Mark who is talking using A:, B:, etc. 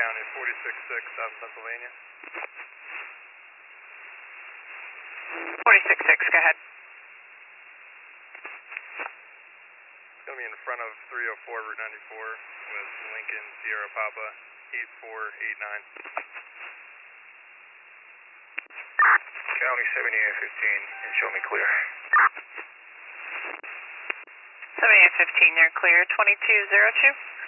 A: County 46-6, South Pennsylvania.
B: 46-6, go ahead.
A: It's going to be in front of 304 Route 94 with Lincoln Sierra Papa 8489.
C: County 7815, and show me clear.
B: 7815, you're clear. 2202.